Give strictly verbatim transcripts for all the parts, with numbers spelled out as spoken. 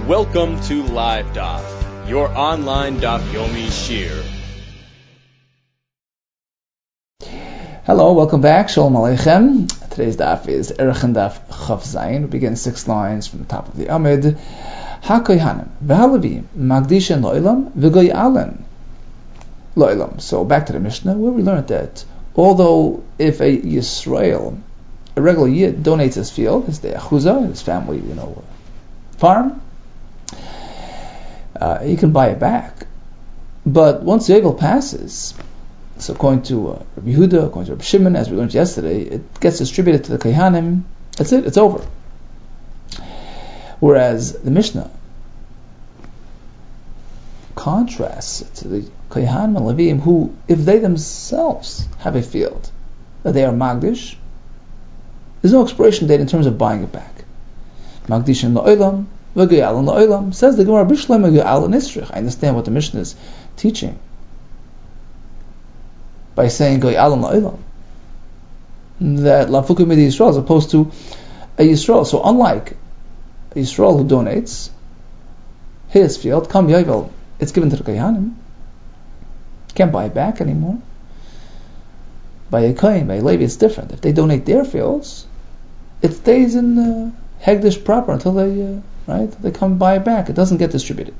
Welcome to Live Daf, your online Daf Yomi Shir. Hello, welcome back. Shalom Aleichem. Today's Daf is Erechem Daf Chav Zayin. We begin six lines from the top of the Amid. HaKohanim v'Halavim Magdishen Lo'ilam v'Goyalen Lo'ilam. So back to the Mishnah, where we learned that although if a Yisrael, a regular Yid, donates his field, his de'achuzah, his family, you know, farm, uh, he can buy it back. But once the Yovel passes, so according to uh, Rabbi Yehuda, according to Rabbi Shimon, as we learned yesterday, it gets distributed to the Kohanim. That's it, it's over. Whereas the Mishnah contrasts to the Kohanim and Levim, who, if they themselves have a field that they are Magdish, there's no expiration date in terms of buying it back. Magdishin Lo'ilam, V'Goyalen Lo'ilam, says the Gemara, Bishleim V'Goyalen Isrich. I understand what the Mishnah is teaching by saying Goyalen Lo'ilam, that Lafukim Midi Yisrael, as opposed to a Yisrael. So unlike a Yisrael who donates his field, Kam Yovel, it's given to the Kohanim, can't buy it back anymore. By a Kohen, by a Levi, it's different. If they donate their fields, it stays in uh, Hegdish proper until they, uh, right, they come buy it back. It doesn't get distributed.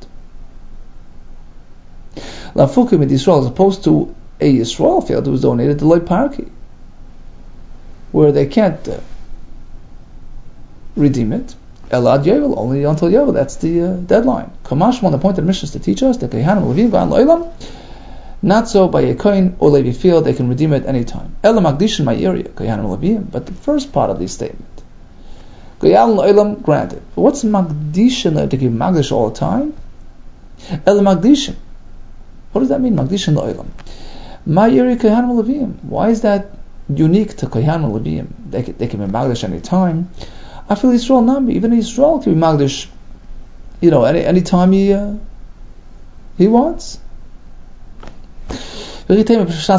Lafukim Midi Yisrael, as opposed to a Yisrael field that was donated to Loi Parki, where they can't uh, redeem it. Elad Yovel, only until Yovel. That's the uh, deadline. Kamashmon, the point of the Mishnah is to teach us that Kohanim Levim Gan Lo'ilam, not so by a Kohen or Levi field, they can redeem it any time. Ela Magdishin my area, Kohanim Levim. But the first part of the statement, Goyalen Lo'ilam, granted. But what's Magdishin to give Magdish all the time? Ela Magdishin. What does that mean, Magdishin Lo'ilam? My area, Kohanim Levim. Why is that unique to Kohanim Levim? They can, they can be Magdish any time. I feel Yisrael Nami, even Yisrael can be Magdish, you know, any any time he uh, he wants. Perhaps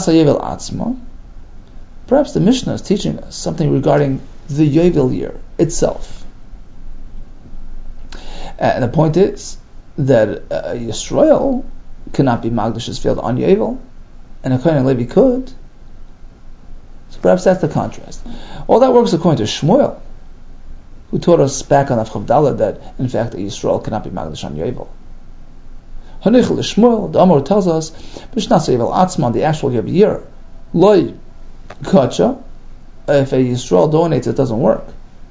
the Mishnah is teaching us something regarding the Yovel year itself. And the point is that uh, Yisrael cannot be Magdish's field on Yovel, and a Kohen and Levi could. So perhaps that's the contrast. All that works according to Shmuel, who taught us back on Avchav Daled that in fact Yisrael cannot be Magdish on Yovel. Hanich l'Shmuel, the Amor tells us, B'shnas Yovel Atzman, the actual Yovel year, Loi Kacha, if a Yisrael donates, it doesn't work.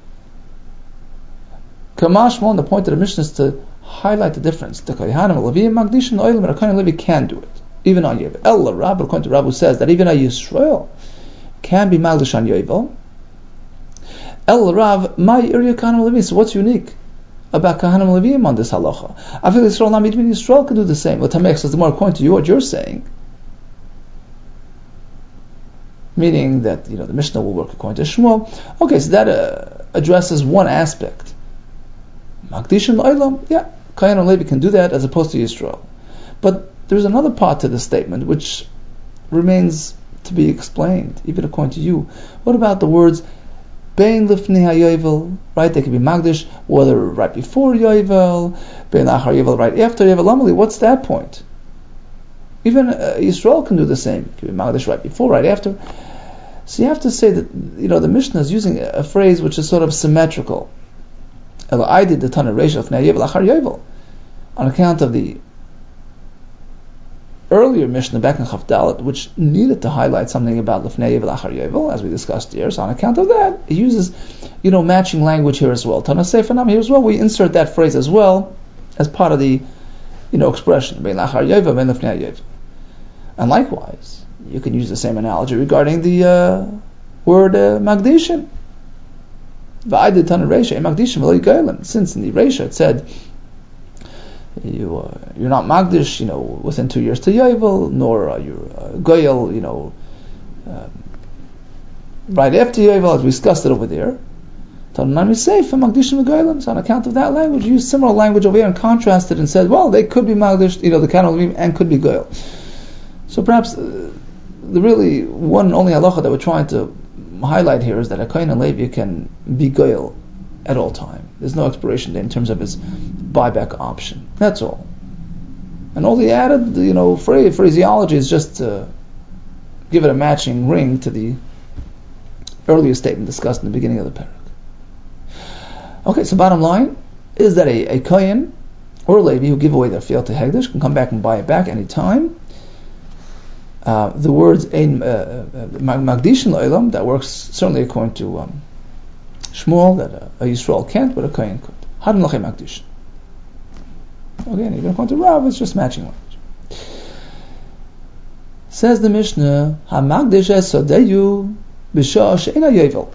Kamashmon, the point of the Mishnah is to highlight the difference. The Kohanim, Levim, Magdish, and Oilim, and a Kohen Levi can do it, even on Yovel. Ella Rab, according to Rab, who says that even a Yisrael can be Magdish on Yovel. El Rav, my area Kohanim Levim. So what's unique about Kohanim Levim on this halacha? I feel Yisrael Nami, even Yisrael can do the same. What Tamech says, the more according to you, what you're saying, meaning that, you know, the Mishnah will work according to Shmuel. Okay, so that uh, addresses one aspect. Magdish and Lo'ilam, yeah, Kohanim Levi can do that as opposed to Yisrael. But there's another part to the statement which remains to be explained, even according to you. What about the words Bein lifnei haYovel, right? They can be Magdish, whether right before Yovel, Bein achar Yovel, right after Yovel. Amali, what's that point? Even uh, Yisrael can do the same. It can be Magdish right before, right after. So you have to say that, you know, the Mishnah is using a, a phrase which is sort of symmetrical. El aidid the Tana Reish lifnei Yovel achar Yovel, on account of the earlier Mishnah back in Chav Dalet, which needed to highlight something about Lefnei Yovel Achar Yovel, as we discussed here. So on account of that, it uses, you know, matching language here as well. Tana Seifanam here as well. We insert that phrase as well as part of the, you know, expression. Bein Achar Yovel, Bein Lefnei Yovel. And likewise, you can use the same analogy regarding the uh, word uh, Magdishin. V'aydid Tana Reisha, Magdishin v'lo Yigaylan. Since in the Reisha it said, You, uh, you're not Magdish, you know, within two years to Yovel, nor uh, you're uh, Goyel, you know, um, right after Yovel, as we discussed it over there. So on account of that language, you use similar language over here and contrasted and said, well, they could be Magdish, you know, the Kohanim and could be Goyel. So perhaps uh, the really one and only halacha that we're trying to highlight here is that a Kohen and Levi can be Goyel at all time. There's no expiration date in terms of his buyback option. That's all. And all the added, you know, phrase, phraseology is just to give it a matching ring to the earlier statement discussed in the beginning of the parak. Okay, so bottom line is that a, a Kohen or a Levi who give away their field to Hegdish can come back and buy it back any time. Uh, the words ein magdishin lo'olam, that works certainly according to um, Shmuel, that a, a Yisrael can't, but a Kohen could. Hadin lachem magdishin. Again, even according to Rav, it's just matching language. Says the Mishnah, ha-magdish es-sodeyu b'shah she'ena yovel,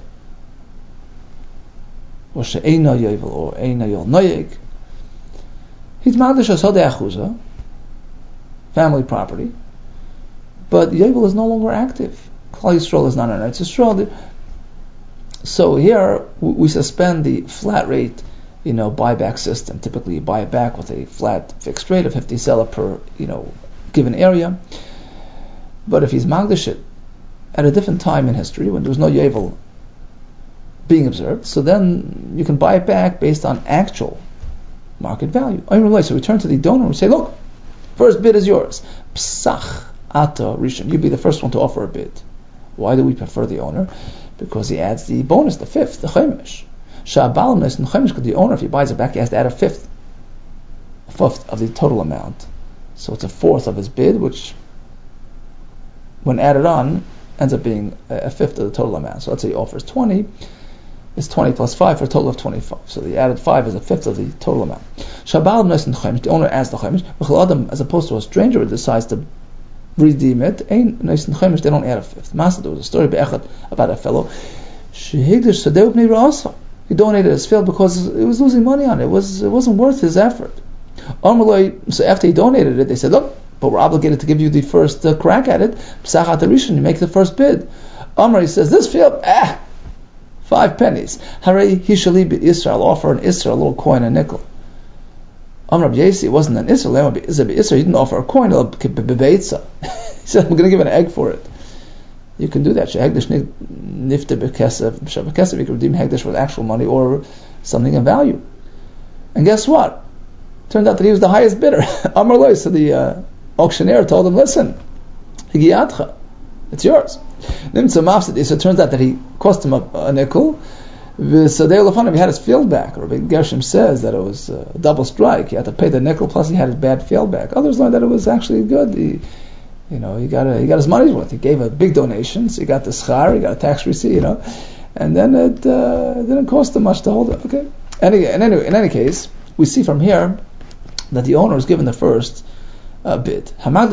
or she'ena yovel, or eina yol noyeg. He's magdish es-sodei achuza, family property, but yovel is no longer active. Klal Yisrael is not an Eretz Yisrael. So here we suspend the flat rate, you know, buyback system. Typically, you buy it back with a flat fixed rate of fifty selah per, you know, given area. But if he's magdish it at a different time in history when there was no yovel being observed, so then you can buy it back based on actual market value. So we turn to the donor and we say, look, first bid is yours. Psach ata rishon. You be the first one to offer a bid. Why do we prefer the owner? Because he adds the bonus, the fifth, the chemish. The owner, if he buys it back, he has to add a fifth, a fifth of the total amount. So it's a fourth of his bid, which, when added on, ends up being a fifth of the total amount. So let's say he offers twenty, it's twenty plus five for a total of twenty-five. So the added five is a fifth of the total amount. The owner adds the chemish, as opposed to a stranger who decides to redeem it, they don't add a fifth. Master, there was a story about a fellow. He donated his field because it was losing money on it. It was it wasn't worth his effort. So after he donated it, they said, look, but we're obligated to give you the first uh, crack at it. Psachat rishon, you make the first bid. Amr says, this field, ah, five pennies. Harei hishali be Israel, offer an Israel, a little coin, a nickel. Amr Yesi, it wasn't an Israel, he didn't offer a coin, he said, I'm going to give an egg for it. You can do that. Hegdish nifte bekesef, bekesef. You can redeem hegdish with actual money or something of value. And guess what? Turned out that he was the highest bidder. Amar loy. So the uh, auctioneer told him, "Listen, higiyatcha, it's yours." Nimtza mafsid. So it turns out that he cost him a, a nickel. So they he had his field back. Rabbi Gershom says that it was a double strike. He had to pay the nickel plus he had his bad field back. Others learned that it was actually good. He, You know, he got a, he got his money's worth. He gave a big donation, so he got the schar, he got a tax receipt, you know, and then it uh, didn't cost him much to hold it. Okay. Any, in any in any case, we see from here that the owner is given the first uh, bid.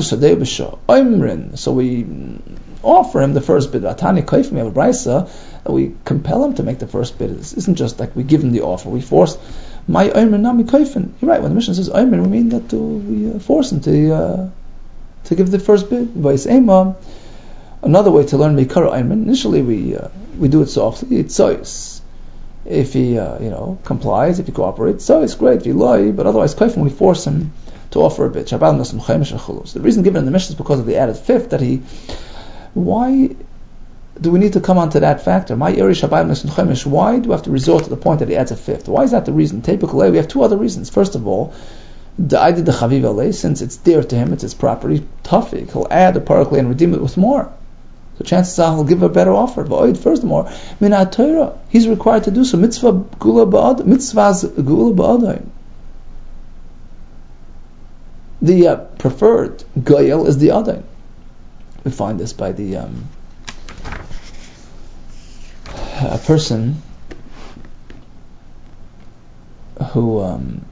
So we offer him the first bid. Atani kaifim, we have a brisa that we compel him to make the first bid. This isn't just like we give him the offer. We force my oimrin nami kaifin. You're right. When the mission says oimrin, we mean that uh, we uh, force him to. Uh, to give the first bid. Another way to learn Meikara Ayman, initially we uh, we do it softly, it's sois. If he uh, you know complies, if he cooperates, so it's great, if he lie, but otherwise kaifim, we force him to offer a bid. The reason given in the mission is because of the added fifth that he. Why do we need to come on to that factor? My eri Shabbat Nasim Chemish, why do we have to resort to the point that he adds a fifth? Why is that the reason? Typically, we have two other reasons. First of all, the idea the chaviv alei, since it's dear to him, it's his property, tafik, he'll add the parakli and redeem it with more. So chances are he'll give a better offer. But furthermore, minat Torah, he's required to do so. Mitzvah gula ba'ad, mitzvahs gula ba'adayin. The uh, preferred goyel is the adayin. We find this by the um, a person who. Um,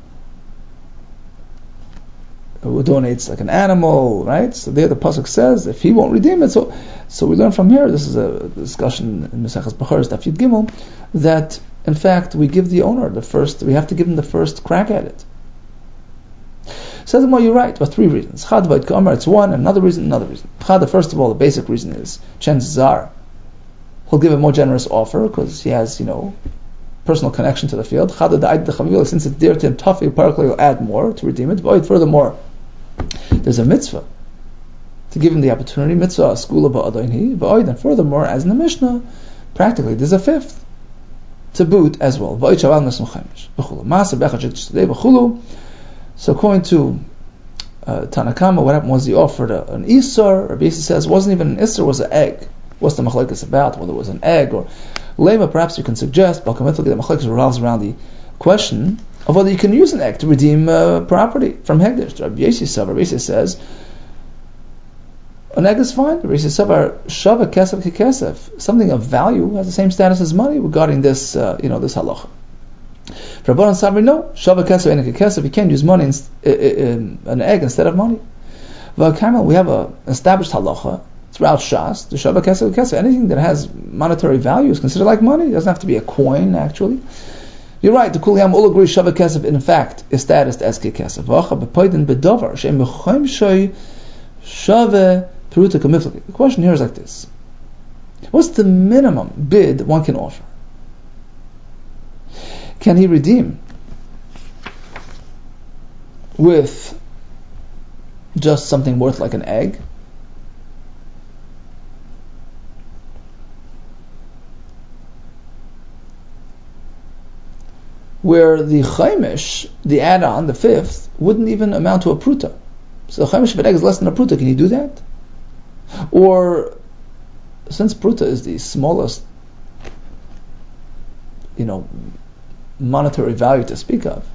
who donates like an animal, right? So there the pasuk says if he won't redeem it, so so we learn from here. This is a discussion in Maseches Bechoros Daf Yud Gimel that in fact we give the owner the first. We have to give him the first crack at it. Says well, you're right. For three reasons. Chad v'ayit ka'amar, it's one. Another reason, another reason. Chad, first of all, the basic reason is chances are he'll give a more generous offer because he has, you know, personal connection to the field. Chad da'ayit the since it's dear to him, tough, he'll add more to redeem it. But furthermore, there's a mitzvah to give him the opportunity. Mitzvah skula ba'adayin hi. And furthermore, as in the Mishnah, practically there's a fifth. to boot as well. So according to uh, Tanakama, what happened was he offered a, an Isar. Rabbi Yossi says it wasn't even an Isar, it was an egg. What's the machlekes about? Whether it was an egg or lema, perhaps you can suggest, but the machlekes revolves around the question of whether you can use an egg to redeem uh, property from Hegdish. Rabbi Yossi Rabbi Yossi says an egg is fine. Rabbi Yossi Savar shava kesef kekesef, something of value has the same status as money regarding this, uh, you know, this halacha. For Rabbanan Sabri, no, shava kesef and kekesef, you can't use money, in, in, in, an egg instead of money. V'akamel, we have a established halacha throughout Shas, the shava kesef kekesef, anything that has monetary value is considered like money. It doesn't have to be a coin, actually. You're right, the Kuliyam all agree shava kesef in fact is status as kekesef. V'acha b'poidin b'dovar she'em b'choim shoy shava peruta kamiflik. The question here is like this: what's the minimum bid one can offer? Can he redeem with just something worth like an egg? Where the chaimish, the add-on, the fifth, wouldn't even amount to a pruta. So the chaimish of an egg is less than a pruta. Can you do that? Or, since pruta is the smallest, you know, monetary value to speak of,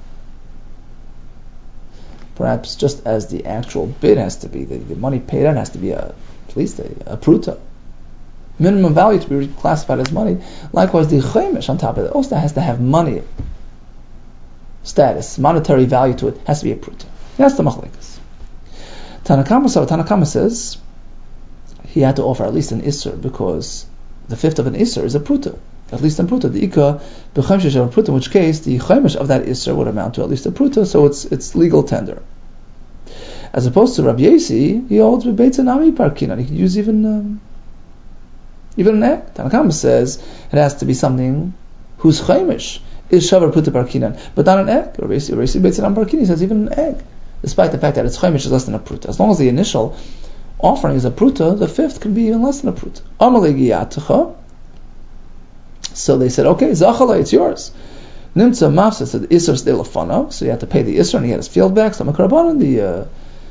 perhaps just as the actual bid has to be, the, the money paid out has to be a, at least a, a pruta, minimum value to be classified as money. Likewise, the chaimish on top of it also has to have money status, monetary value to it, has to be a pruta. That's the machlekes. Tanakama, so Tanakama says he had to offer at least an isser because the fifth of an isser is a pruta. At least in pruta, the ikka b'chaimish of a pruta, in which case the chaimish of that isser would amount to at least a pruta, so it's it's legal tender. As opposed to Rabbi Yossi, he holds b'beitza nami parkinan. He can use even um, even an egg. Tanakama says it has to be something whose chaimish is shavar pruta parkinan, but not an egg. Rabbi Yossi beitza nami parkinan says even an egg, despite the fact that its chaimish is less than a pruta. As long as the initial offering is a pruta, the fifth can be even less than a pruta. Amalei. So they said, okay, Zachala, it's yours. Nimtza Mafsa said, Isser Sdei Lefano, so you had to pay the Isser and he had his field back. So Makarabbanan, the uh,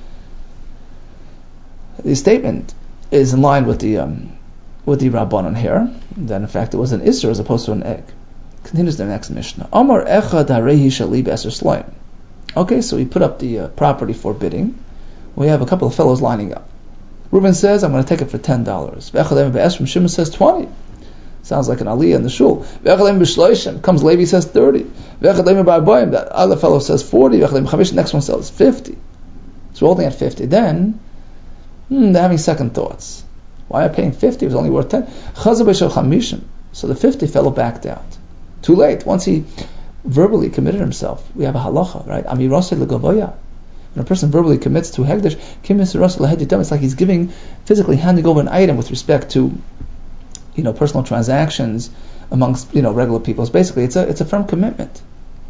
the statement is in line with the um, with the Rabbanan here. That in fact it was an Isser as opposed to an egg. Continues the next Mishnah. Amar Echad Harehi Shali Be'eser Slaim. Okay, so we put up the uh, property for bidding. We have a couple of fellows lining up. Reuben says, I'm going to take it for ten dollars. Ve'echad Be'eser Shimon says twenty. Sounds like an aliyah in the shul. Comes Levi says thirty. That other fellow says forty. Next one says fifty. So we're holding at fifty. Then hmm, they're having second thoughts. Why am I paying fifty? It was only worth ten. So the fifty fellow backed out. Too late. Once he verbally committed himself, we have a halacha, right? When a person verbally commits to hegdish, it's like he's giving, physically handing over an item with respect to, you know, personal transactions amongst, you know, regular people. It's basically, it's a it's a firm commitment.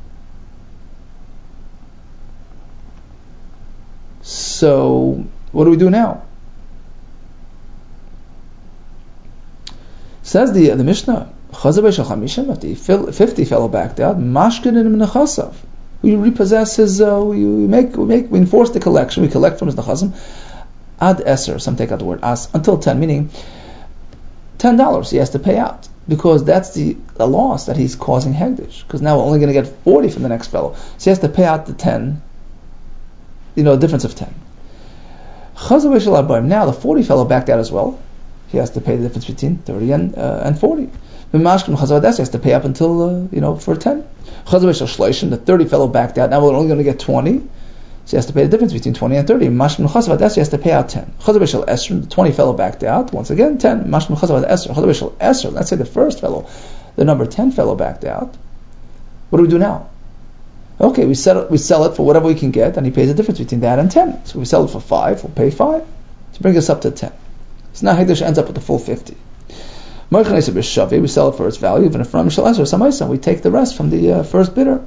So, what do we do now? Says the the Mishnah, if the fifty fellow backed out, mashkin we repossess his, uh, we make we make we enforce the collection. We collect from his nechasim ad eser. Some take out the word as until ten, meaning ten dollars he has to pay out, because that's the, the loss that he's causing hegdish, because now we're only going to get forty from the next fellow, so he has to pay out the ten, you know, a difference of ten. Now the forty fellow backed out as well, he has to pay the difference between thirty and uh, and forty. He has to pay up until uh, you know, for ten. The thirty fellow backed out, now we're only going to get twenty, so he has to pay the difference between twenty and thirty. He has to pay out ten. The twenty fellow backed out, once again ten. Let's say the first fellow, the number ten fellow backed out. What do we do now? Okay, we sell it, we sell it for whatever we can get, and he pays the difference between that and ten. So we sell it for five, we'll pay five to bring us up to ten. So now hegdish ends up with the full fifty. We sell it for its value, even if from Mishal we take the rest from the uh, first bidder.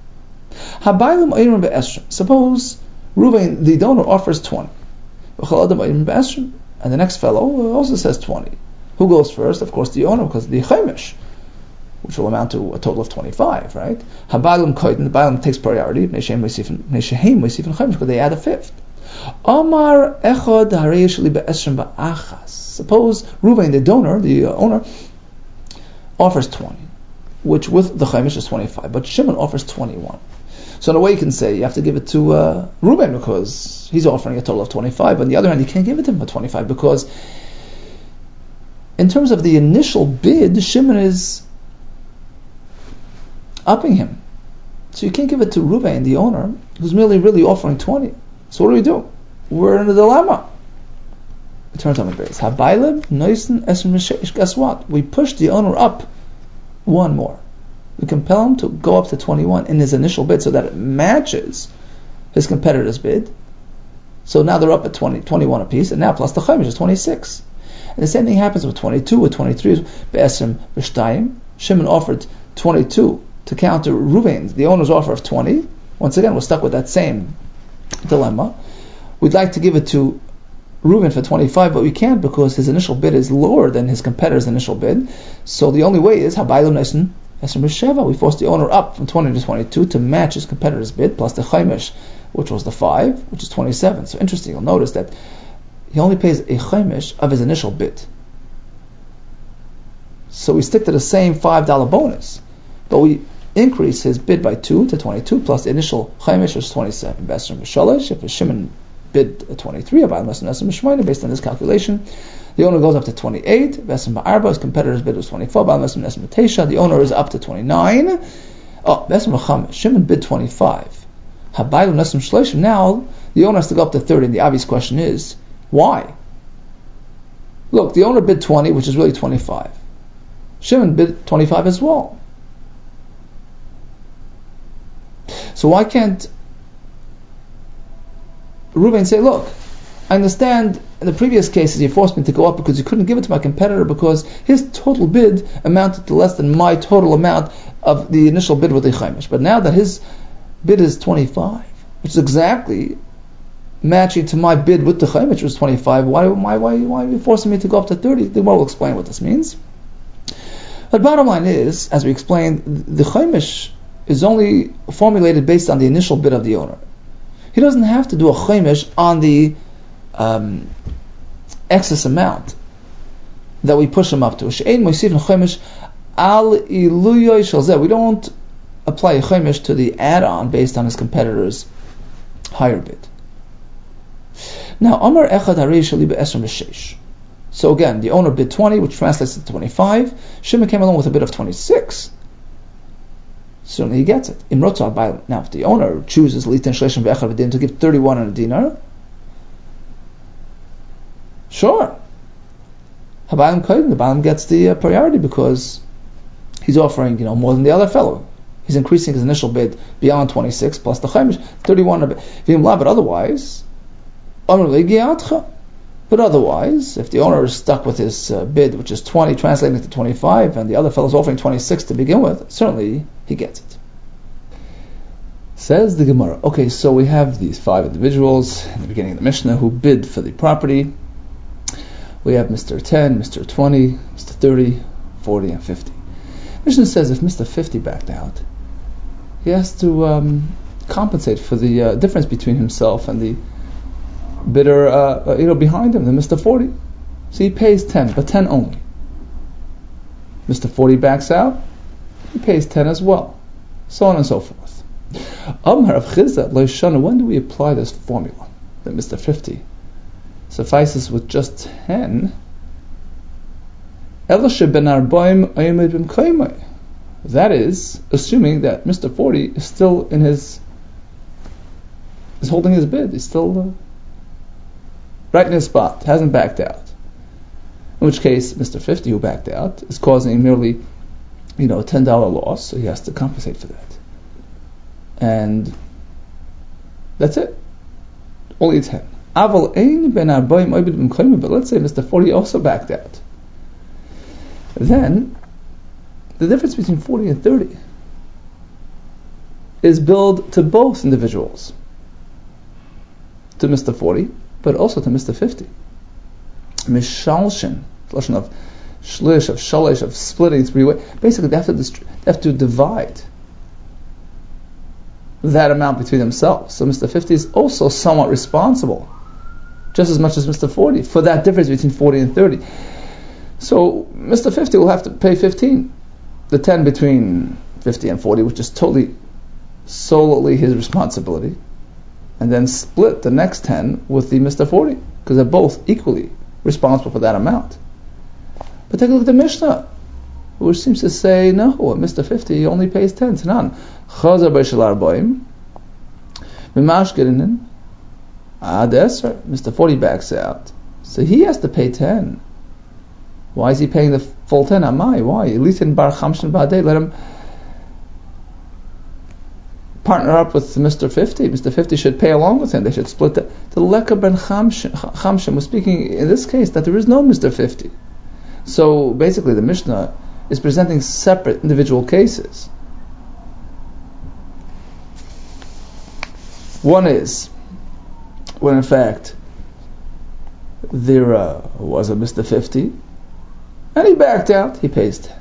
Suppose Reuven, the donor, offers twenty, and the next fellow also says twenty. Who goes first? Of course, the owner, because the chaimish which will amount to a total of twenty-five, right? Habalim koiden, the Bailam takes priority, because they add a fifth. Amar echad hareish li be'esrim ba'achas. Suppose Reuven, the donor, the uh, owner, offers twenty, which with the chaimish is twenty-five, but Shimon offers twenty-one. So in a way you can say you have to give it to uh, Reuven because he's offering a total of twenty-five, but on the other hand you can't give it to him for twenty-five because in terms of the initial bid, Shimon is upping him. So you can't give it to Reuven, the owner, who's merely really offering twenty. So what do we do? We're in a dilemma. It turns on the base. Guess what? We push the owner up one more. We compel him to go up to twenty-one in his initial bid so that it matches his competitor's bid. So now they're up at twenty, twenty-one apiece, and now plus the chaimish is twenty-six. And the same thing happens with twenty-two, with twenty-three. Be'esrim v'shtayim. Shimon offered twenty-two to counter Reuven's, the owner's offer of twenty. Once again, we're stuck with that same dilemma. We'd like to give it to Reuven for twenty-five, but we can't because his initial bid is lower than his competitor's initial bid. So the only way is Habaylu Nesin Esrim B'Sheva. We force the owner up from twenty to twenty-two to match his competitor's bid, plus the chaimish, which was the five, which is twenty-seven. So interesting, you'll notice that he only pays a chaimish of his initial bid. So we stick to the same five dollar bonus, but we increase his bid by two to twenty-two, plus the initial chaimish is twenty-seven. Esrim B'Shalosh, if a Shimon bid twenty-three, based on this calculation, the owner goes up to twenty-eight. His competitor's bid was twenty-four. The owner is up to twenty-nine. Oh, Shimon bid twenty-five. Now the owner has to go up to thirty. And the obvious question is, why? Look, the owner bid twenty, which is really twenty-five. Shimon bid twenty-five as well. So why can't Reuven say, look, I understand in the previous cases you forced me to go up because you couldn't give it to my competitor because his total bid amounted to less than my total amount of the initial bid with the chaimish. But now that his bid is twenty-five, which is exactly matching to my bid with the chaimish, which was twenty-five, why, why, why, why are you forcing me to go up to thirty? The Gemara will explain what this means. But bottom line is, as we explained, the chaimish is only formulated based on the initial bid of the owner. He doesn't have to do a chaimish on the um, excess amount that we push him up to. We don't apply a chaimish to the add-on based on his competitor's higher bid. Now, Amar Echad Harei Shali Be'esrim B'Sheish. So again, the owner bid twenty, which translates to twenty-five. Shimon came along with a bid of twenty-six. Certainly he gets it. Now, if the owner chooses to give thirty-one on a dinar, sure. The Baalim gets the uh, priority because he's offering, you know, more than the other fellow. He's increasing his initial bid beyond twenty-six plus the chaimish, thirty-one. But otherwise, but otherwise, if the owner is stuck with his uh, bid, which is twenty, translating to twenty-five, and the other fellow is offering twenty-six to begin with, certainly he gets it. Says the Gemara, okay, so we have these five individuals in the beginning of the Mishnah who bid for the property. We have Mister ten, Mister twenty, Mister thirty, forty, and fifty. Mishnah says if Mister fifty backed out, he has to um, compensate for the uh, difference between himself and the bidder, uh, you know, behind him, the Mister forty. So he pays ten, but ten only. Mister forty backs out, he pays ten as well. So on and so forth. Amar of Chizah, Loishana, when do we apply this formula that Mister fifty suffices with just ten? That is, assuming that Mister forty is still in his, is holding his bid, he's still uh, right in his spot, hasn't backed out. In which case, Mister fifty who backed out is causing merely, you know, a ten dollar loss, so he has to compensate for that. And that's it. Only ten. But let's say Mister forty also backed out. Then, the difference between forty and thirty is billed to both individuals. To Mister forty, but also to Mister fifty. Mishalshin, lashon of shlish, of shalish, of splitting three ways. Basically, they have to dist- they have to divide that amount between themselves. So Mister fifty is also somewhat responsible, just as much as Mister forty, for that difference between forty and thirty. So Mister fifty will have to pay fifteen, the ten between fifty and forty, which is totally, solely his responsibility, and then split the next ten with the Mister forty, because they're both equally responsible for that amount. But take a look at the Mishnah, which seems to say, no, Mister fifty only pays ten. Tanan. Chazar b'shel arbaim, b'mashgerinin, ad eser. Mister forty backs out, so he has to pay ten. Why is he paying the full ten? Amai, why? At least in bar chamshin ba'adei, let him partner up with Mister fifty. Mister fifty should pay along with him. They should split the the leka ben chamshin. We're speaking in this case that there is no Mister fifty. So basically, the Mishnah is presenting separate individual cases. One is when in fact there uh, was a Mister fifty and he backed out, he pays ten.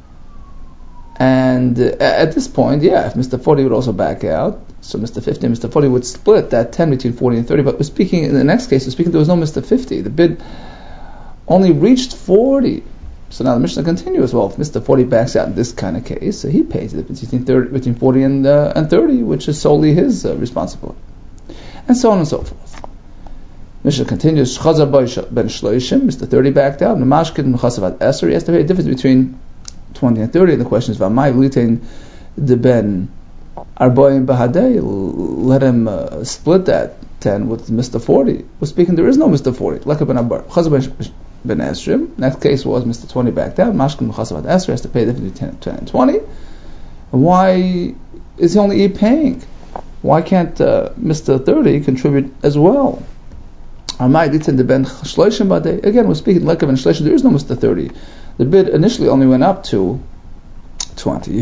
And uh, at this point, yeah, if Mister forty would also back out, so Mister fifty and Mister forty would split that ten between forty and thirty. But we're speaking, in the next case, we're speaking there was no Mister fifty. The bid only reached forty. So now the Mishnah continues. Well, if Mister forty backs out in this kind of case, so he pays it between thirty, between forty and uh, and thirty, which is solely his uh, responsibility, and so on and so forth. Mishnah continues. Chazar ben shloishim. Mister thirty backed out. Namashkid mechasavat eser. He has to pay a difference between twenty and thirty. And the question is, v'amai litain de ben arboim bahadei. Let him uh, split that ten with Mister forty. We're speaking, there is no Mister forty. Leka ben abar. Chazar ben Ben Esrim. That case was Mister twenty backed out. Mashkin Mechasavat Esri has to pay the difference between ten and twenty. Why is he only paying? Why can't uh, Mister thirty contribute as well? Again, we're speaking like of an Shleishim. There is no Mister thirty. The bid initially only went up to twenty.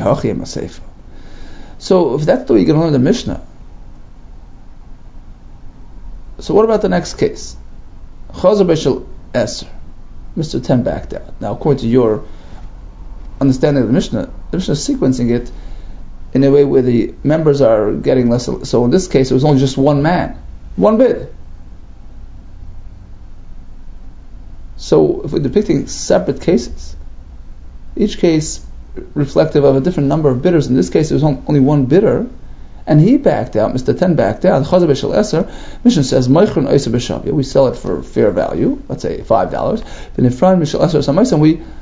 So if that's the way you're going to learn the Mishnah, so what about the next case? Chazar b'shel Eser. Mister ten backed out. Now, according to your understanding of the Mishnah, the Mishnah is sequencing it in a way where the members are getting less. So in this case, it was only just one man, one bid. So if we're depicting separate cases, each case reflective of a different number of bidders. In this case, it was only one bidder, and he backed out. Mister ten backed out. Chazar b'shel Eser. Mishnah says, "Meichron oiser b'shavia." We sell it for fair value. Let's say five dollars. Then in front b'shel Eser samayis, and we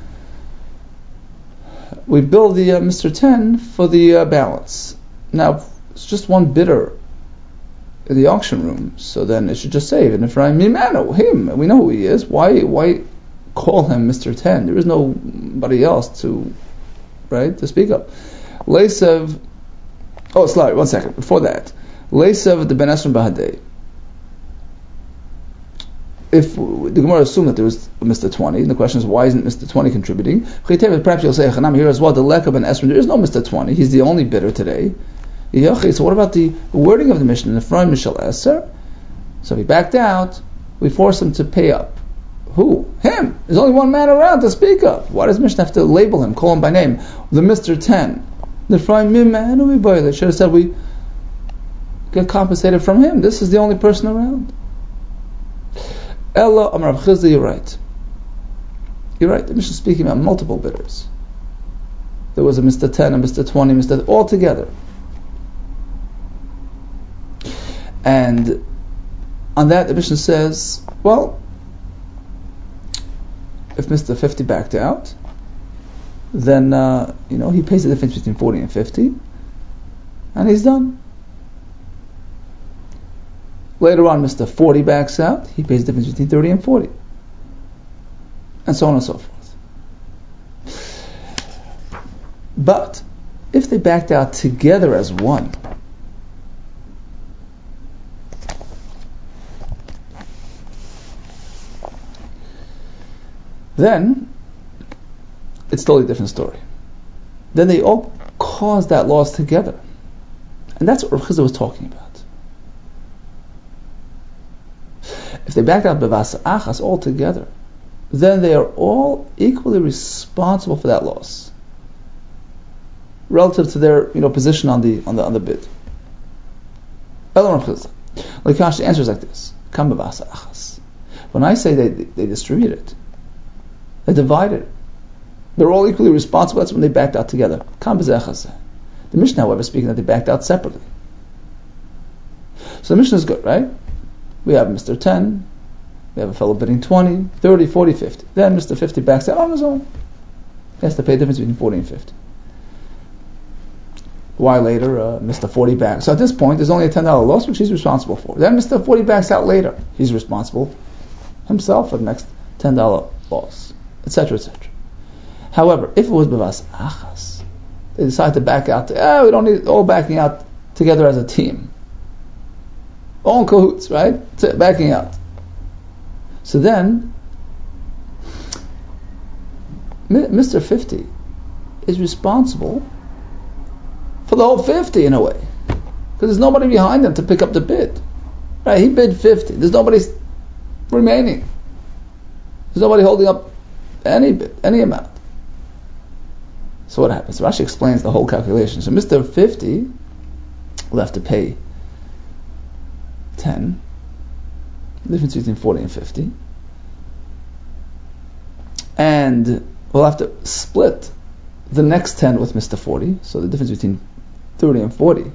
we bill the uh, Mister ten for the uh, balance. Now it's just one bidder in the auction room, so then it should just say, "In Ephraim Mimano, him." We know who he is. Why why call him Mister ten? There is nobody else to right to speak of. Leisev. Oh, sorry, one second. Before that, Leisev the Ben Esrim Bahadei. If the Gemara assumed that there was Mister twenty, and the question is, why isn't Mister twenty contributing? Perhaps you'll say, here as well, the Leka Ben Esrim, there is no Mister twenty, he's the only bidder today. So what about the wording of the Mishnah? Ephraim Mishal Eser. So he backed out, we force him to pay up. Who? Him. There's only one man around to speak of. Why does Mishnah have to label him, call him by name? The Mister ten. The Ephraim Mimman, we buy that. Should have said we get compensated from him. This is the only person around. Ella Amar Rav Chizda, you're right. You're right. The Mishnah is speaking about multiple bidders. There was a Mister ten, a Mister twenty, Mister all together. And on that, the Mishnah says, well, if Mister fifty backed out, then uh, you know he pays the difference between forty and fifty, and he's done. Later on, Mister forty backs out, he pays the difference between thirty and forty, and so on and so forth. But if they backed out together as one, then it's totally different story. Then they all caused that loss together. And that's what Rav Chizda was talking about. If they backed out bevasa achas all together, then they are all equally responsible for that loss, relative to their you know position on the on the on the bid. Like the answer is like this: when I say they they distribute it, they divide it, they're all equally responsible. That's when they backed out together. The Mishnah, however, speaking that they backed out separately. So the Mishnah is good, right? We have Mister ten, we have a fellow bidding twenty, thirty, forty, fifty. Then Mister fifty backs out on his own. He has to pay the difference between forty and fifty. A while later, uh, Mister forty backs. So at this point, there's only a ten dollars loss, which he's responsible for. Then Mister forty backs out later. He's responsible himself for the next ten dollars loss, et cetera, et cetera. However, if it was b'vas achas, they decide to back out. To, eh, we don't need all backing out together as a team. All in cahoots, right? Backing out. So then, Mister fifty is responsible for the whole fifty in a way, because there's nobody behind him to pick up the bid. Right? He bid fifty. There's nobody remaining. There's nobody holding up any bid, any amount. So what happens? Rashi explains the whole calculation. So Mister fifty will have to pay ten. The difference between forty and fifty. And we'll have to split the next ten with Mister forty. So the difference between thirty and forty,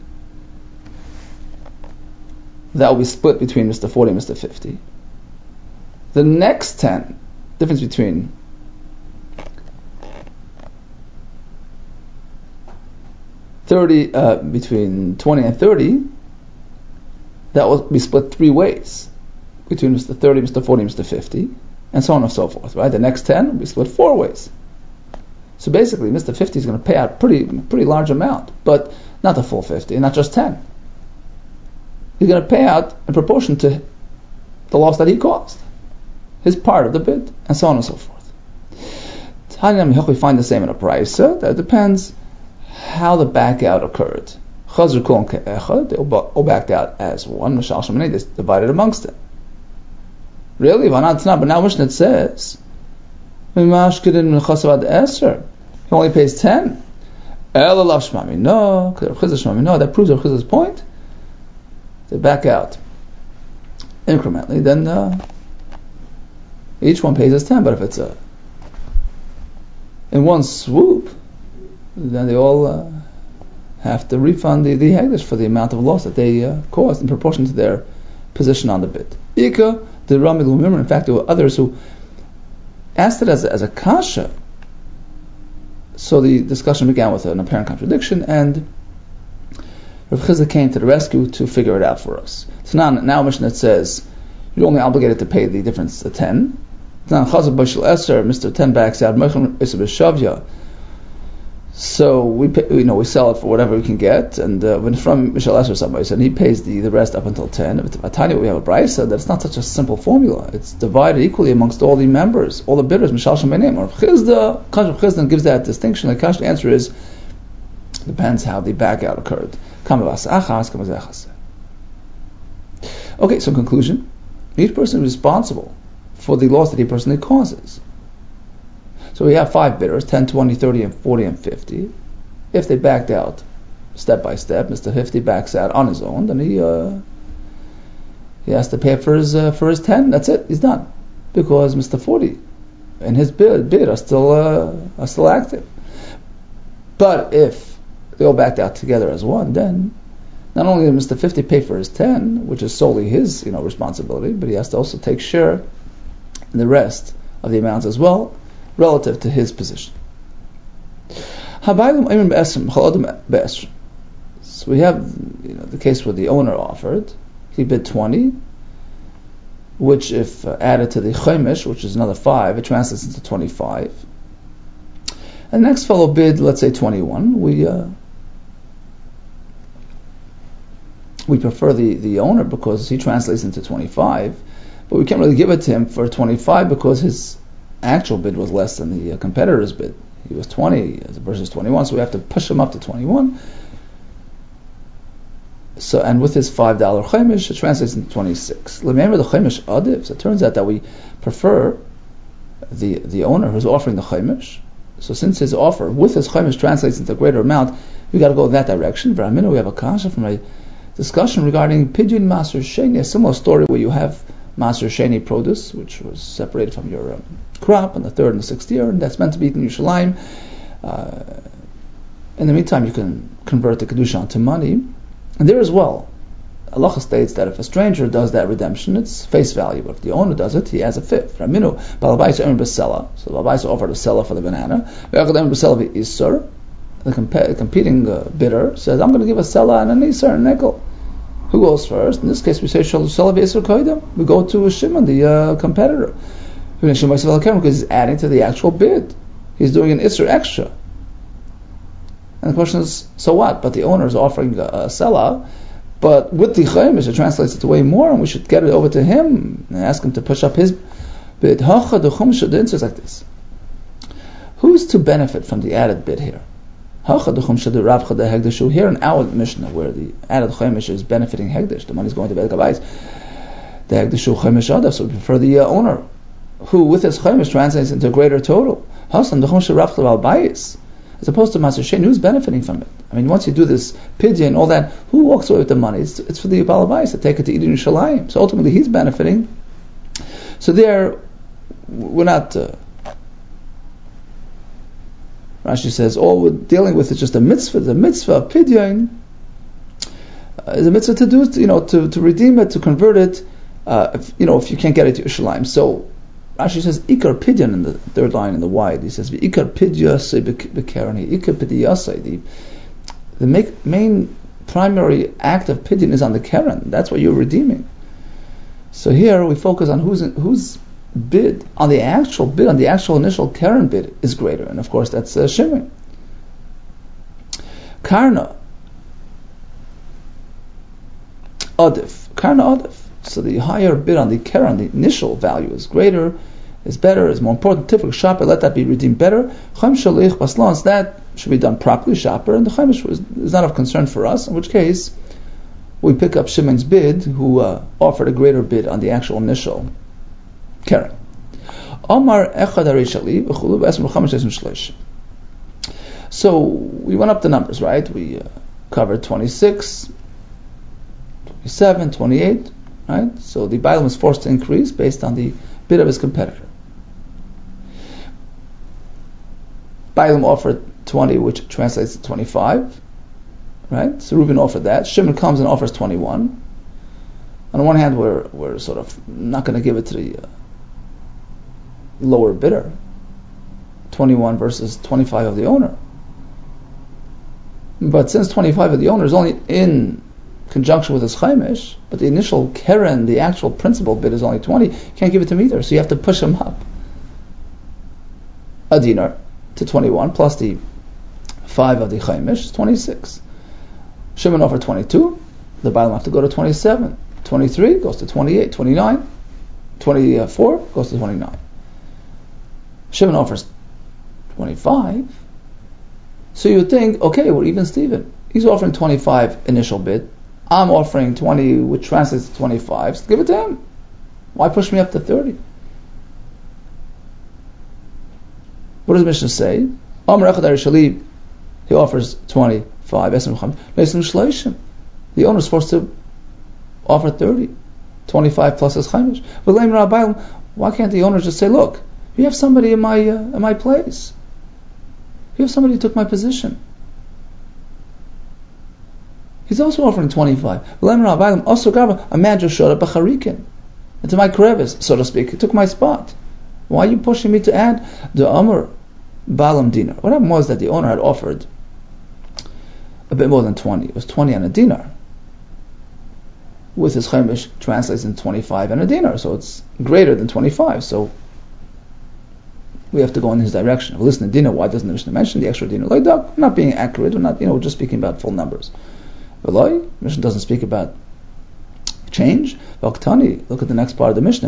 that will be split between Mister forty and Mister fifty. The next ten, difference between thirty, uh, between twenty and thirty, that will be split three ways between Mister thirty, Mister forty, Mister fifty, and so on and so forth. Right? The next ten will be split four ways. So basically, Mister fifty is going to pay out pretty pretty large amount, but not the full fifty, not just ten. He's going to pay out in proportion to the loss that he caused, his part of the bid, and so on and so forth. We find the same in a price. That depends how the back out occurred. They all backed out as one. They divided amongst them. Really? But now Mishnah says he only pays ten. No, that proves Rav Chizda's point. They back out incrementally, then uh, each one pays us ten. But if it's a in one swoop, then they all uh, have to refund the, the Hegdish for the amount of loss that they uh, caused in proportion to their position on the bid. Ika, the Rami Lumimra, in fact, there were others who asked it as a, as a kasha. So the discussion began with an apparent contradiction, and Rav Chizda came to the rescue to figure it out for us. So now, now Mishnah says you're only obligated to pay the difference to ten. Now Chazal Bashil Eser, Mister ten backs out. So we pay, you know we sell it for whatever we can get, and uh, when it's from Mishal Eser somebody said he pays the, the rest up until ten. If it's a tiny, we have a brisa that's not such a simple formula. It's divided equally amongst all the members, all the bidders. Mishal Shemenim or Chizda, Rav Chizda gives that distinction. The Kash, the answer is depends how the back out occurred. Okay, so in conclusion, each person is responsible for the loss that he personally causes. So we have five bidders, ten, twenty, thirty, and forty, and fifty. If they backed out step by step, Mister fifty backs out on his own, then he uh, he has to pay for his uh, for his ten. That's it. He's done, because Mister forty and his bid bid are still uh, are still active. But if they all backed out together as one, then not only does Mister fifty pay for his ten, which is solely his you know responsibility, but he has to also take share in the rest of the amounts as well, relative to his position. So we have you know, the case where the owner offered, he bid twenty, which if uh, added to the chaimish, which is another five, it translates into twenty-five. And the next fellow bid, let's say twenty-one. We uh, we prefer the, the owner because he translates into twenty-five, but we can't really give it to him for twenty-five because his actual bid was less than the uh, competitor's bid. He was twenty versus twenty-one, so we have to push him up to twenty-one. So, and with his five dollar chaimish, it translates into twenty-six. Remember the chaimish adif. So it turns out that we prefer the the owner who's offering the chaimish. So since his offer with his chaimish translates into a greater amount, we got to go in that direction. V'raminu, we have a kasha from a discussion regarding pidyon maser sheni, a similar story where you have maser sheni produce, which was separated from your um, crop in the third and the sixth year, and that's meant to be eaten in Yerushalayim. Uh, in the meantime, you can convert the kedusha into money, and there as well, halacha states that if a stranger does that redemption, it's face value. But if the owner does it, he has a fifth. Raminu, Balabaisa earned basela. So Balabaisa offered a seller for the banana. The comp- competing uh, bidder says, I'm going to give a seller and an isser, a nickel. Who goes first? In this case, we say seller v'isser koidem. We go to Shimon, the uh, competitor, because he's adding to the actual bid. He's doing an isser extra. And the question is, so what? But the owner is offering a, a seller. But with the chaimish, it translates it way more, and we should get it over to him and ask him to push up his bid. The answer is like this: who's to benefit from the added bid here? Here in our Mishnah, where the added chaimish is benefiting hegdish, the money is going to Beit Kabais. The hegdishu chaimish adav, so we prefer the uh, owner, who with his chaimish translates into a greater total. As opposed to Maser Sheni, who's benefiting from it? I mean, once you do this pidyon and all that, who walks away with the money? It's, it's for the Balabais to take it to Eden Yerushalayim. So ultimately, he's benefiting. So there, we're not. Uh, Rashi says all we're dealing with is just a mitzvah. The mitzvah of pidyon uh, is a mitzvah to do, you know, to, to redeem it, to convert it. Uh, if, you know, if you can't get it to Yerushalayim, so. Rashi says ikar pidyon in the third line in the wide. He says ikar pidyasei bekarani. Ikar pidyasei. The the make, main primary act of pidyon is on the keren. That's what you're redeeming. So here we focus on whose whose bid on the actual bid on the actual initial keren bid is greater, and of course that's uh, Shimon. Karna adif. Karna adif. So the higher bid on the keren, the initial value, is greater, is better, is more important. Tifuk shaper, let that be redeemed better. Chaim shalich baslans, that should be done properly, shaper, and the chaimish is, is not of concern for us. In which case, we pick up Shimon's bid, who uh, offered a greater bid on the actual initial keren. Omar echad harishali v'chulu v'esmer chaimish esmer shleish. So we went up the numbers, right? We uh, covered twenty-six, twenty-seven, twenty-eight. Right? So the Bailam was forced to increase based on the bid of his competitor. Bailam offered twenty, which translates to twenty-five. Right? So Reuben offered that. Shimon comes and offers twenty-one. On the one hand, we're we're sort of not going to give it to the uh, lower bidder. twenty-one versus twenty-five of the owner. But since twenty-five of the owner is only in conjunction with his chaimish, but the initial keren, the actual principal bid, is only twenty. You can't give it to him either, so you have to push him up a dinar to twenty-one plus the five of the chaimish is twenty-six. Shimon offered twenty-two. The Bailam have to go to twenty-seven. twenty-three goes to twenty-eight. twenty-nine. twenty-four goes to twenty-nine. Shimon offers twenty-five. So you would think, okay, we're even Steven. He's offering twenty-five initial bid. I'm offering twenty, which translates to twenty-five. So give it to him. Why push me up to thirty? What does the Mishnah say? He offers twenty-five. The owner is forced to offer thirty. twenty-five plus his chaimish. Why can't the owner just say, look, you have somebody in my uh, in my place. You have somebody who took my position. He's also offering twenty-five. A man just showed up a charikin into my crevice, so to speak. He took my spot. Why are you pushing me to add the Amr Balam dinar? What happened was that the owner had offered a bit more than twenty. It was twenty and a dinar. With his chaimish translates into twenty-five and a dinar, so it's greater than twenty-five. So we have to go in his direction. If we listen to dinar, why doesn't the Mishnah mention the extra dinar? Like that, we're not being accurate. We're not, you know, we're just speaking about full numbers. The Mishnah doesn't speak about change. Look at the next part of the Mishnah.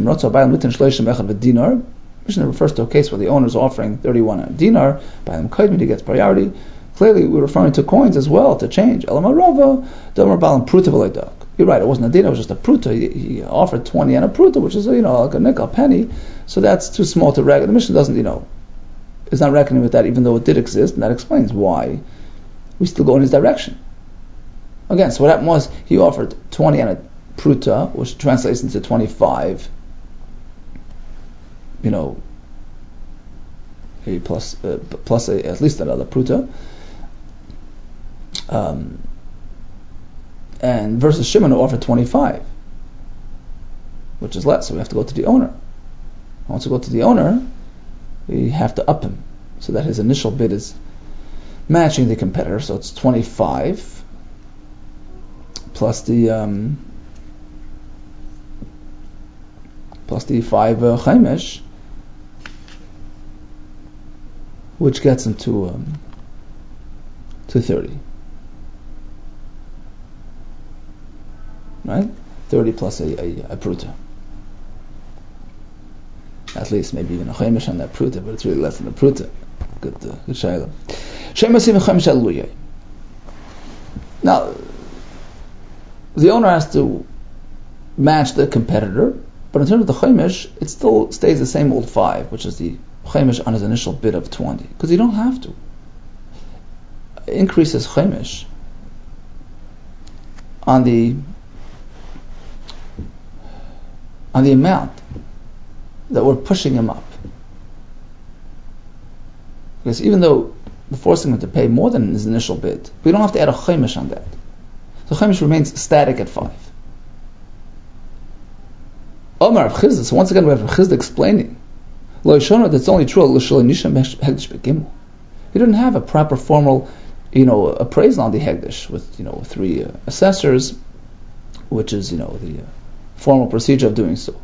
Mishnah refers to a case where the owner is offering thirty-one a dinar. By him kaidmi, he gets priority. Clearly, we're referring to coins as well to change. you're right, it wasn't a dinar, it was just a pruta. He, he offered twenty and a pruta, which is, you know, like a nickel, a penny. So that's too small to reckon. The Mishnah doesn't, you know, is not reckoning with that, even though it did exist, and that explains why we still go in his direction. Again, so what happened was, he offered twenty and a pruta, which translates into twenty-five, you know, a plus, uh, plus a, at least another pruta. Um, and versus Shimon, who offered twenty-five, which is less, so we have to go to the owner. Once we go to the owner, we have to up him, so that his initial bid is matching the competitor, so it's twenty-five plus the um, plus the five uh, chaimish, which gets him to um, to thirty. Right? thirty plus a, a, a pruta. At least maybe even a chaimish on that pruta, but it's really less than a pruta. Good, uh, good shayla. Now, the owner has to match the competitor, but in terms of the chaimish, it still stays the same old five, which is the chaimish on his initial bid of twenty, because you don't have to increase his chaimish on the on the amount that we're pushing him up. Because even though we're forcing him to pay more than his initial bid, we don't have to add a chaimish on that. So chaimish remains static at five. Omar Rav Chizda, so once again we have Rav Chizda explaining, Lo Yishona, that's only true, he didn't have a proper formal, you know, appraisal on the Hegdish with, you know, three uh, assessors, which is, you know, the uh, formal procedure of doing so.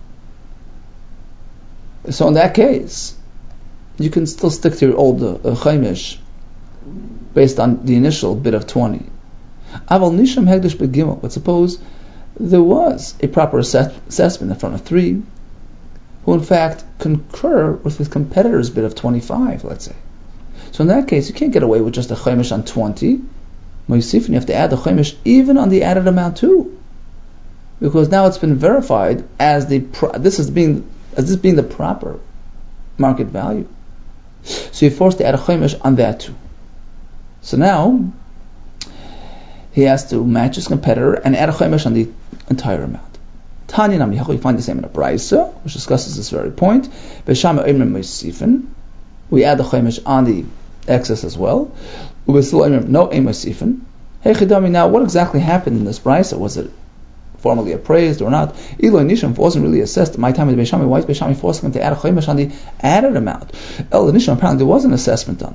So in that case, you can still stick to your old uh, chaimish based on the initial bid of twenty. Aval nisham hegdish begimel. But suppose there was a proper assess- assessment in front of three, who in fact concur with his competitor's bid of twenty-five, let's say. So in that case, you can't get away with just a chaimish on twenty. Moisif, and you have to add the chaimish even on the added amount too, because now it's been verified as the pro- this is being as this being the proper market value. So you're forced to add a chaimish on that too. So now he has to match his competitor and add a chaimish on the entire amount. Tanya Nam Yachol, you find the same in a Braisa, which discusses this very point. Beshama Eimrim Moisifin, we add the chaimish on the excess as well. Ubesilu Eimrim, no Eim Moisifin. Hey Chidami, now what exactly happened in this Braisa? Was it formally appraised or not? Eloi Nisham wasn't really assessed. My time with Beishami, why is Beishami forcing him to add a chaimish on the added amount? El Nisham, apparently there was an assessment done.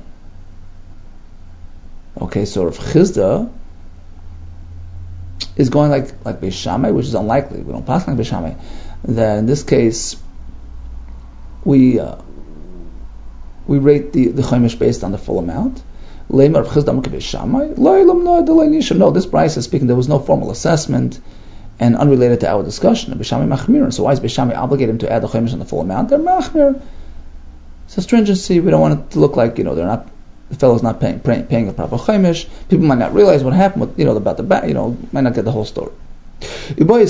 Okay, so Rav Chizda is going like like Beishamai, which is unlikely. We don't pass like Beishamai. That in this case, we uh, we rate the the chaimish based on the full amount. No, this Braisa is speaking. There was no formal assessment and unrelated to our discussion. Beishamai machmir. So why is Beishamai obligate him to add the chaimish on the full amount? They're machmir. It's a stringency. We don't want it to look like, you know, they're not. The fellow's not paying, paying paying the proper chaimish. People might not realize what happened with, you know, about the back, you know, might not get the whole story. Another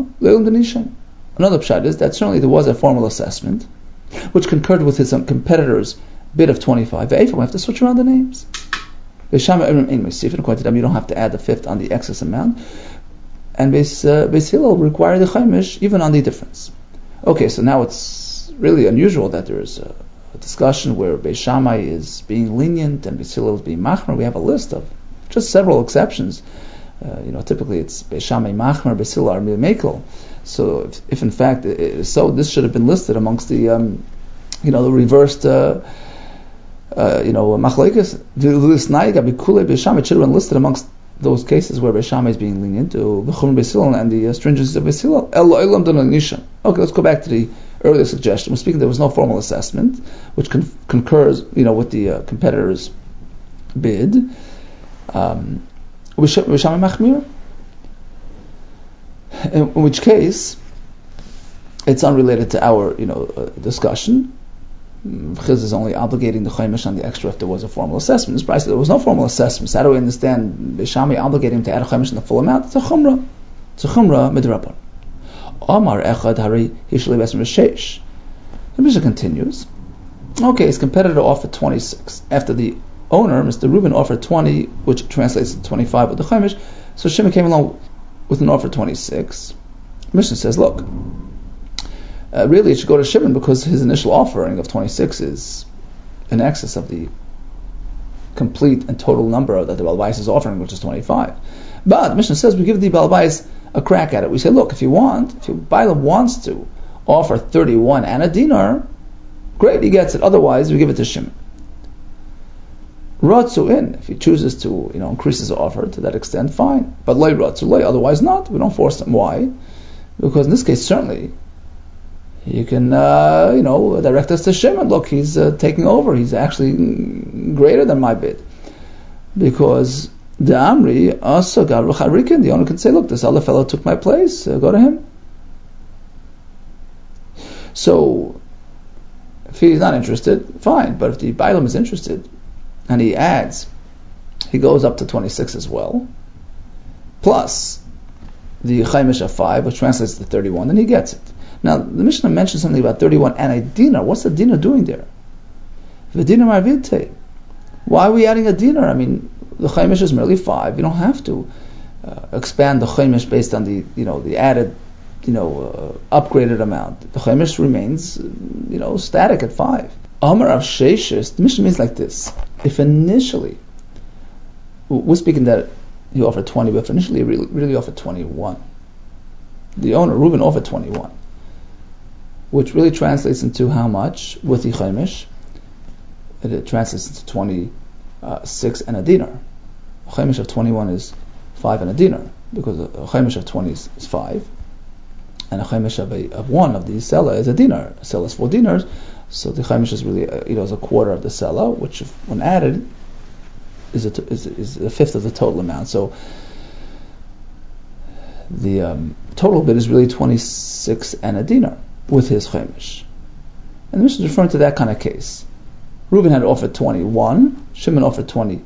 pshat is that certainly there was a formal assessment which concurred with his um, competitor's bid of twenty-five. We have to switch around the names. According to them, you don't have to add the fifth on the excess amount. And Beis uh, Hillel required the chaimish even on the difference. Okay, so now it's really unusual that there is a a discussion where Beis Shammai is being lenient and Beis Hillel is being machmer. We have a list of just several exceptions. Uh, you know, typically it's Beis Shammai machmer, Beis Hillel are mekel. So, if, if in fact it is so, this should have been listed amongst the, um, you know, the reversed, uh, uh, you know, machlekes. Beis Shammai should have been listed amongst those cases where Beis Shammai is being lenient to Bechum Beis Hillel and the uh, stringency of Beis Hillel. Okay, let's go back to the earlier suggestion. We're speaking there was no formal assessment, which con- concurs, you know, with the uh, competitor's bid. Um, in which case, it's unrelated to our, you know, uh, discussion. Chiz is only obligating the chaimish on the extra if there was a formal assessment. This price, there was no formal assessment. So how do we understand Beishami obligating him to add a chaimish on the full amount? It's a chumrah. Tzchumra midrabban. Amar echad hari hishli besem sheish. The Mishnah continues. Okay, his competitor offered twenty-six. After the owner, Mister Reuben, offered twenty, which translates to twenty-five with the Chaimish, so Shimon came along with an offer of twenty-six. Mishnah says, look, uh, really it should go to Shimon because his initial offering of twenty-six is in excess of the complete and total number that the Baal Bayis is offering, which is twenty-five. But Mishnah says we give the Baal Bayis a crack at it. We say, look, if you want, if your Bailam wants to offer thirty-one and a dinar, great, he gets it. Otherwise, we give it to Shimon. Ratzu in, if he chooses to, you know, increase his offer to that extent, fine. But lay ratzu lay, otherwise not. We don't force him. Why? Because in this case, certainly, you can, uh, you know, direct us to Shimon. Look, he's uh, taking over. He's actually greater than my bid. Because the Amri, Asagar Rucharikin, the owner can say, look, this other fellow took my place. Uh, go to him. So, if he's not interested, fine. But if the Bailam is interested, and he adds, he goes up to twenty-six as well, plus the Chaimish of five, which translates to thirty-one, then he gets it. Now, the Mishnah mentions something about thirty-one and a dinar. What's the dinar doing there? The dinar marvite. Why are we adding a dinar? I mean, the Chaimish is merely five. You don't have to uh, expand the Chaimish based on the, you know, the added, you know, uh, upgraded amount. The Chaimish remains, you know, static at five. Amar of Sheishis, the Mishnah means like this. If initially, we're speaking that he offered twenty, but if initially he really, really offered twenty-one. The owner, Reuben, offered twenty-one, which really translates into how much with the Chaimish? It, it translates into twenty-six and a dinar. A Chaimish of twenty-one is five and a dinar, because a Chaimish of twenty is, is five, and a Chaimish of, a, of one of the Sela is a dinar. A Sela is four dinars. So the Chaimish is really, uh, you know, is a quarter of the Sela, which, if, when added, is a, is, is a fifth of the total amount. So the um, total bid is really twenty-six and a dinar with his Chaimish. And the Mishnah is referring to that kind of case. Reuben had offered twenty-one, Shimon offered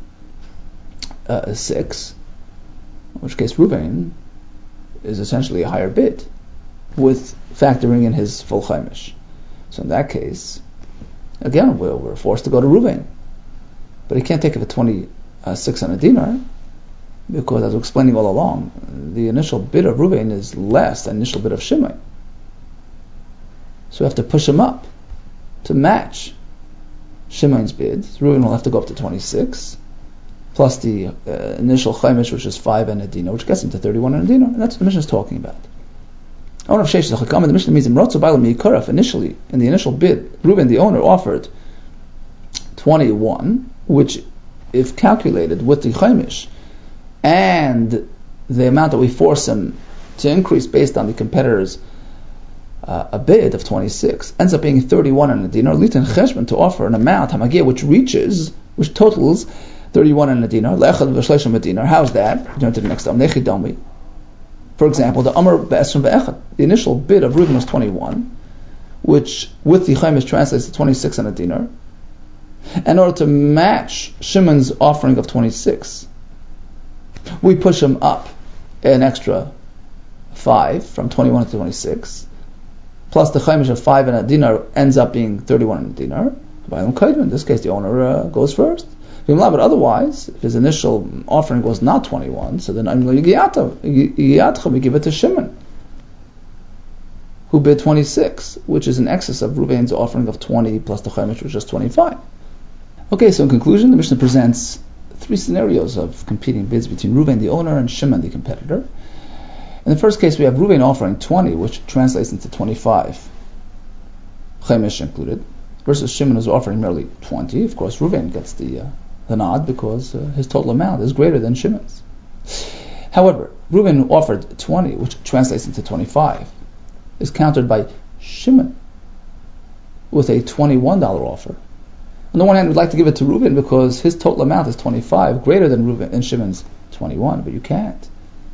twenty-six, in which case Reuben is essentially a higher bid, with factoring in his full Chaimish. So in that case, again, we're, we're forced to go to Reuben. But he can't take it for twenty-six and a dinar, because as we're explaining all along, the initial bid of Reuben is less than the initial bid of Shimon. So we have to push him up to match Shimon's bid. Reuben will have to go up to twenty-six, plus the uh, initial Chaimish, which is five and a dinar, which gets him to thirty-one and a dinar. And that's what the Mishnah is talking about. The Mishnah means initially, in the initial bid, Reuben, the owner, offered twenty-one, which, if calculated with the Chaimish and the amount that we force him to increase based on the competitor's uh, a bid of twenty-six, ends up being thirty-one and a dinar, litan cheshbon, to offer an amount, hamagir, which reaches, which totals thirty-one and a dinar, le'echad v'shleishim a dinar. How's that? Turn to the next one. Nechidomi. For example, the Amr Be'esrim Be'echad, the initial bid of Reuben was twenty-one, which with the Chaimish translates to twenty-six and a dinar. In order to match Shimon's offering of twenty-six, we push him up an extra five, from twenty-one to twenty-six, plus the Chaimish of five and a dinar ends up being thirty-one and a dinar. In this case, the owner uh, goes first. But otherwise, if his initial offering was not twenty-one, so then we give it to Shimon, who bid twenty-six, which is in excess of Reuben's offering of twenty plus the Chaimish, which is twenty-five. Okay, so in conclusion, the Mishnah presents three scenarios of competing bids between Reuben, the owner, and Shimon, the competitor. In the first case, we have Reuben offering twenty, which translates into twenty-five, Chaimish included, versus Shimon, who's offering merely twenty. Of course, Reuben gets the uh, the nod because uh, his total amount is greater than Shimon's. However, Reuben offered twenty, which translates into twenty-five, is countered by Shimon with a twenty-one dollars offer. On the one hand, we'd like to give it to Reuben because his total amount is twenty-five, greater than Reuben and Shimon's twenty-one, but you can't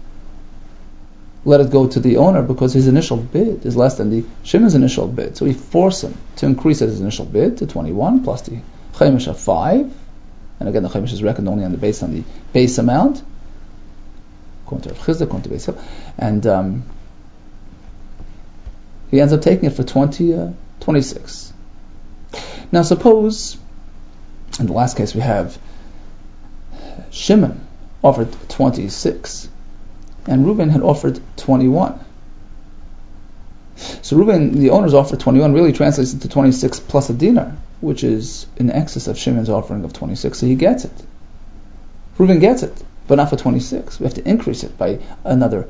let it go to the owner because his initial bid is less than the Shimon's initial bid. So we force him to increase his initial bid to twenty-one plus the Chaimish of five. And again, the Chaimish is reckoned only on the based on the base amount. according to Rav Chizda, according to Beis Hillel, and um, he ends up taking it for twenty, uh, twenty-six. Now suppose, in the last case we have Shimon offered twenty-six, and Reuben had offered twenty-one. So Reuben, the owner's offer twenty-one, really translates into twenty-six plus a dinar, which is in excess of Shimon's offering of twenty-six, so he gets it. Reuben gets it, but not for twenty-six. We have to increase it by another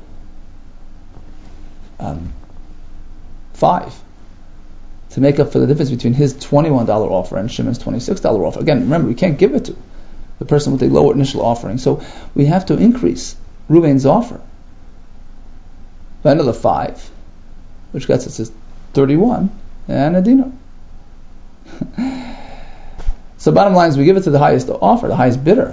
um, five to make up for the difference between his twenty-one dollars offer and Shimon's twenty-six dollars offer. Again, remember, we can't give it to the person with the lower initial offering, so we have to increase Reuben's offer by another five, which gets us to thirty-one and a dinar. So bottom line is we give it to the highest offer, the highest bidder.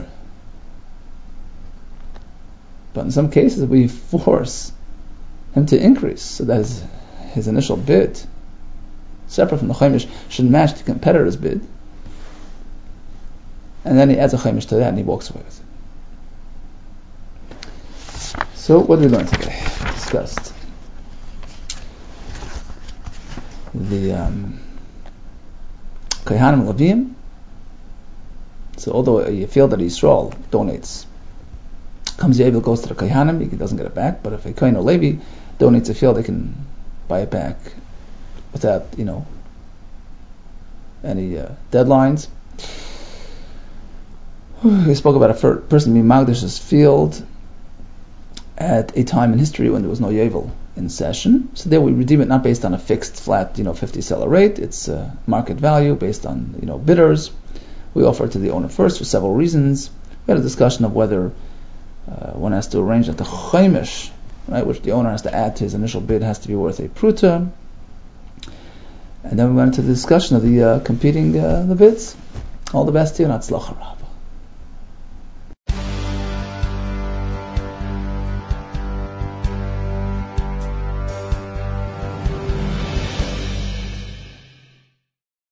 But in some cases we force him to increase so that his, his initial bid, separate from the chaimish, should match the competitor's bid. And then he adds a chaimish to that and he walks away with it. So what did we learn today? We discussed the um, Kohanim Levim. So although you feel that Yisrael donates, comes Yabel, goes to the Kohanim, he doesn't get it back. But if a Kohen or Levi donates a field, they can buy it back without, you know, any uh, deadlines. We spoke about a fir- person being Magdash's field at a time in history when there was no Yabel in session. So there we redeem it not based on a fixed flat, you know, fifty seller rate. It's uh, market value based on, you know, bidders. We offer it to the owner first for several reasons. We had a discussion of whether uh, one has to arrange that the chaimish, right, which the owner has to add to his initial bid, has to be worth a pruta. And then we went into the discussion of the uh, competing uh, the bids. All the best to you, and Hatzlacha Rabbah.